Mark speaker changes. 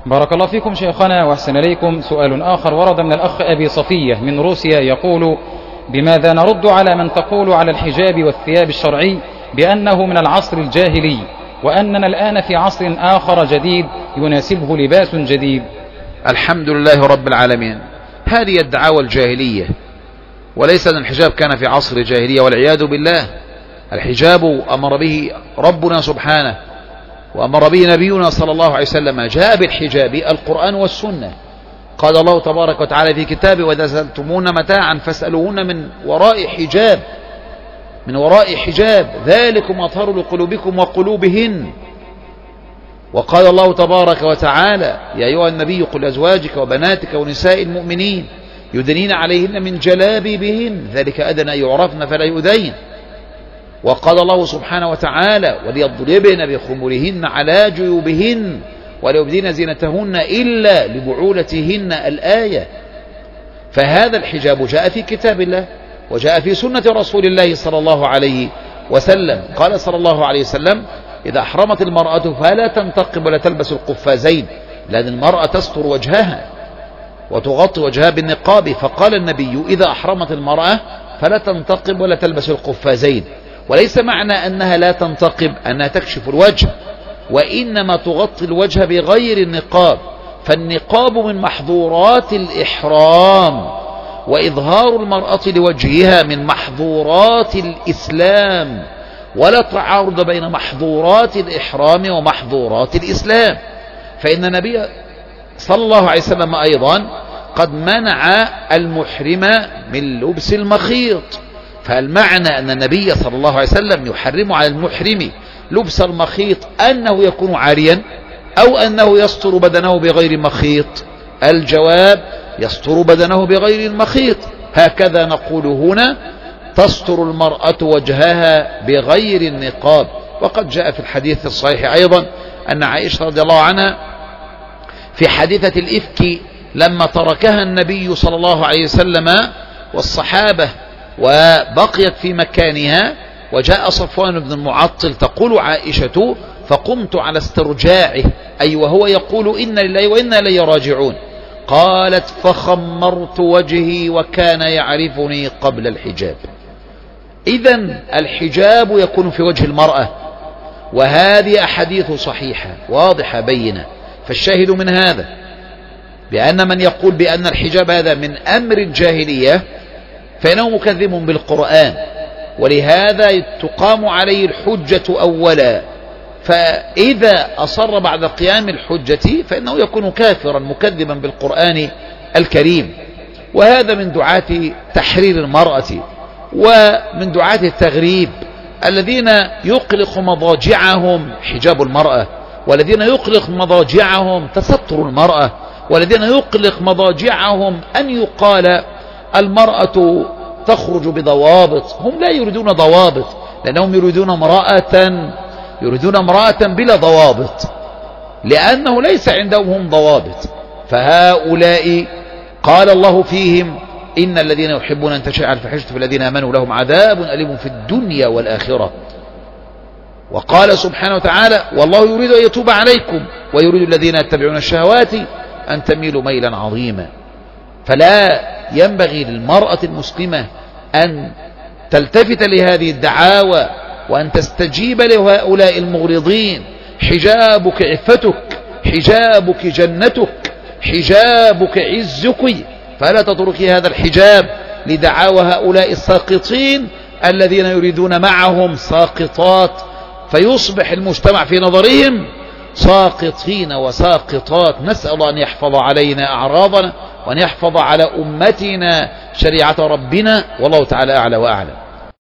Speaker 1: بارك الله فيكم شيخنا وأحسن إليكم. سؤال آخر ورد من الأخ أبي صفية من روسيا يقول: بماذا نرد على من تقول على الحجاب والثياب الشرعي بأنه من العصر الجاهلي، وأننا الآن في عصر آخر جديد يناسبه لباس جديد؟
Speaker 2: الحمد لله رب العالمين. هذه الدعاوى الجاهلية، وليس أن الحجاب كان في عصر الجاهلية والعياذ بالله. الحجاب أمر به ربنا سبحانه وأمر به نبينا صلى الله عليه وسلم. جاء بالحجاب القرآن والسنة. قال الله تبارك وتعالى في كتابه: وإذا سألتمون متاعا فاسألوهن من وراء حجاب ذلكم أطهر لقلوبكم وقلوبهن. وقال الله تبارك وتعالى: يا أيها النبي قل لأزواجك وبناتك ونساء المؤمنين يدنين عليهن من جلابيبهن ذلك أدنى يعرفن فلا يؤذين. وقال الله سبحانه وتعالى: وليضربن بخمرهن على جيوبهن ولا يبدين زينتهن إلا لبعولتهن الآية. فهذا الحجاب جاء في كتاب الله وجاء في سنة رسول الله صلى الله عليه وسلم. قال صلى الله عليه وسلم: إذا أحرمت المرأة فلا تنتقب ولا تلبس القفازين، لأن المرأة تستر وجهها وتغطي وجهها بالنقاب. فقال النبي: إذا أحرمت المرأة فلا تنتقب ولا تلبس القفازين. وليس معنى أنها لا تنتقب أنها تكشف الوجه، وإنما تغطي الوجه بغير النقاب. فالنقاب من محظورات الإحرام، وإظهار المرأة لوجهها من محظورات الإسلام، ولا تعارض بين محظورات الإحرام ومحظورات الإسلام. فإن النبي صلى الله عليه وسلم أيضا قد منع المحرم من لبس المخيط. فالمعنى أن النبي صلى الله عليه وسلم يحرم على المحرم لبس المخيط أنه يكون عاريا أو أنه يستر بدنه بغير مخيط؟ الجواب: يستر بدنه بغير المخيط. هكذا نقول هنا: تستر المرأة وجهها بغير النقاب. وقد جاء في الحديث الصحيح أيضا أن عائشة رضي الله عنها في حادثة الإفك لما تركها النبي صلى الله عليه وسلم والصحابة وبقيت في مكانها، وجاء صفوان بن المعطل تقول عائشة: فقمت على استرجاعه، أي وهو يقول: إنا لله وإنا إليه راجعون. قالت: فخمرت وجهي وكان يعرفني قبل الحجاب. إذن الحجاب يكون في وجه المرأة، وهذه أحاديث صحيحة واضحة بينة. فالشاهد من هذا بأن من يقول بأن الحجاب هذا من أمر الجاهلية فإنه مكذب بالقرآن، ولهذا تقام عليه الحجة أولا. فإذا أصر بعد قيام الحجة فإنه يكون كافرا مكذبا بالقرآن الكريم. وهذا من دعاة تحرير المرأة ومن دعاة التغريب الذين يقلق مضاجعهم حجاب المرأة، والذين يقلق مضاجعهم تستر المرأة، والذين يقلق مضاجعهم أن يقال المرأة تخرج بضوابط. هم لا يريدون ضوابط، لأنهم يريدون امرأة بلا ضوابط، لأنه ليس عندهم هم ضوابط. فهؤلاء قال الله فيهم: إن الذين يحبون أن تشيع الفاحشة في الذين آمنوا لهم عذاب أليم في الدنيا والآخرة. وقال سبحانه وتعالى: والله يريد أن يتوب عليكم ويريد الذين يتبعون الشهوات أن تميلوا ميلا عظيما. فلا ينبغي للمرأة المسلمة أن تلتفت لهذه الدعاوى وأن تستجيب لهؤلاء المغرضين. حجابك عفتك، حجابك جنتك، حجابك عزك، فلا تتركي هذا الحجاب لدعاوى هؤلاء الساقطين الذين يريدون معهم ساقطات، فيصبح المجتمع في نظرهم ساقطين وساقطات. نسأل أن يحفظ علينا أعراضنا وأن يحفظ على أمتنا شريعة ربنا، والله تعالى أعلى وأعلم.